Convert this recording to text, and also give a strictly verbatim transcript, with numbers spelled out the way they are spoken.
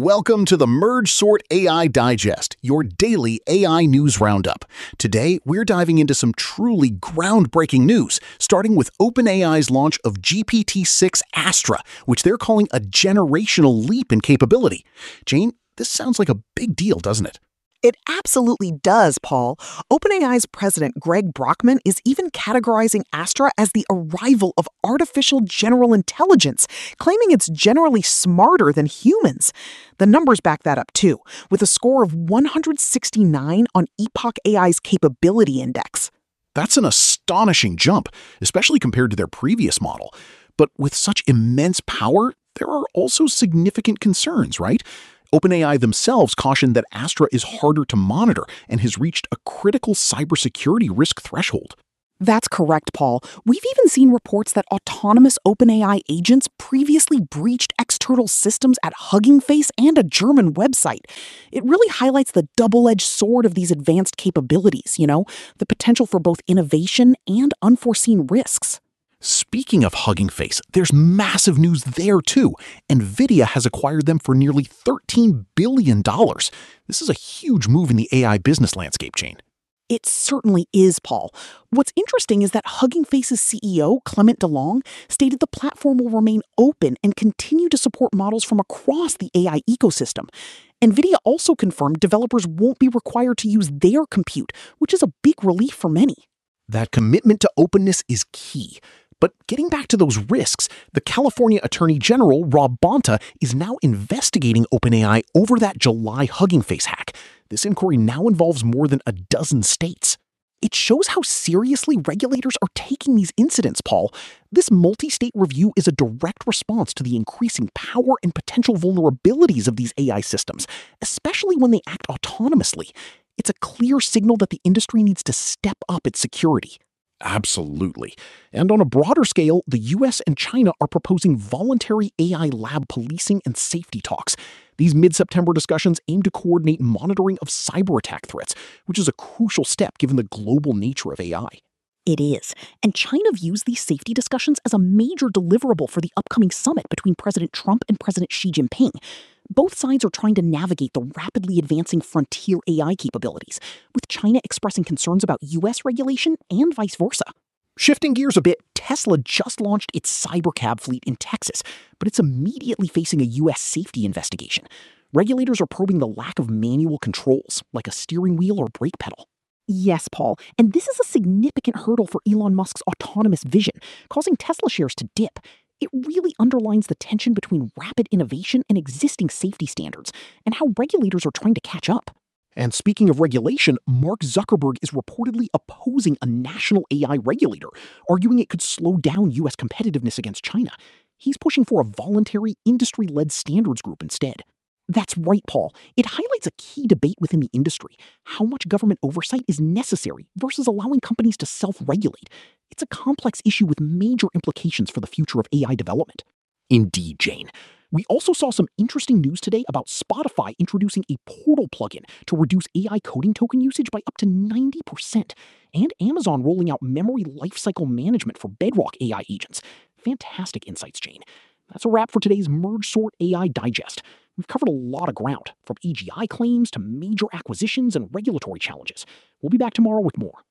Welcome to the Merge Sort A I Digest, your daily A I news roundup. Today, we're diving into some truly groundbreaking news, starting with OpenAI's launch of G P T six Astra, which they're calling a generational leap in capability. Jane, this sounds like a big deal, doesn't it? It absolutely does, Paul. OpenAI's president, Greg Brockman, is even categorizing Astra as the arrival of artificial general intelligence, claiming it's generally smarter than humans. The numbers back that up, too, with a score of one hundred sixty-nine on Epoch A I's Capability Index. That's an astonishing jump, especially compared to their previous model. But with such immense power, there are also significant concerns, right? OpenAI themselves cautioned that Astra is harder to monitor and has reached a critical cybersecurity risk threshold. That's correct, Paul. We've even seen reports that autonomous OpenAI agents previously breached external systems at Hugging Face and a German website. It really highlights the double-edged sword of these advanced capabilities, you know, the potential for both innovation and unforeseen risks. Speaking of Hugging Face, there's massive news there too. NVIDIA has acquired them for nearly thirteen billion dollars. This is a huge move in the A I business landscape, Jane. It certainly is, Paul. What's interesting is that Hugging Face's C E O, Clement DeLong, stated the platform will remain open and continue to support models from across the A I ecosystem. NVIDIA also confirmed developers won't be required to use their compute, which is a big relief for many. That commitment to openness is key. But getting back to those risks, the California Attorney General, Rob Bonta, is now investigating OpenAI over that July Hugging Face hack. This inquiry now involves more than a dozen states. It shows how seriously regulators are taking these incidents, Paul. This multi-state review is a direct response to the increasing power and potential vulnerabilities of these A I systems, especially when they act autonomously. It's a clear signal that the industry needs to step up its security. Absolutely. And on a broader scale, the U S and China are proposing voluntary A I lab policing and safety talks. These mid-September discussions aim to coordinate monitoring of cyber attack threats, which is a crucial step given the global nature of A I. It is. And China views these safety discussions as a major deliverable for the upcoming summit between President Trump and President Xi Jinping. Both sides are trying to navigate the rapidly advancing frontier A I capabilities, with China expressing concerns about U S regulation and vice versa. Shifting gears a bit, Tesla just launched its Cybercab fleet in Texas, but it's immediately facing a U S safety investigation. Regulators are probing the lack of manual controls, like a steering wheel or brake pedal. Yes, Paul, and this is a significant hurdle for Elon Musk's autonomous vision, causing Tesla shares to dip. It really underlines the tension between rapid innovation and existing safety standards, and how regulators are trying to catch up. And speaking of regulation, Mark Zuckerberg is reportedly opposing a national A I regulator, arguing it could slow down U S competitiveness against China. He's pushing for a voluntary, industry-led standards group instead. That's right, Paul. It highlights a key debate within the industry: how much government oversight is necessary versus allowing companies to self-regulate. It's a complex issue with major implications for the future of A I development. Indeed, Jane. We also saw some interesting news today about Spotify introducing a Portal plugin to reduce A I coding token usage by up to ninety percent, and Amazon rolling out memory lifecycle management for Bedrock A I agents. Fantastic insights, Jane. That's a wrap for today's Merge Sort A I Digest. We've covered a lot of ground, from A G I claims to major acquisitions and regulatory challenges. We'll be back tomorrow with more.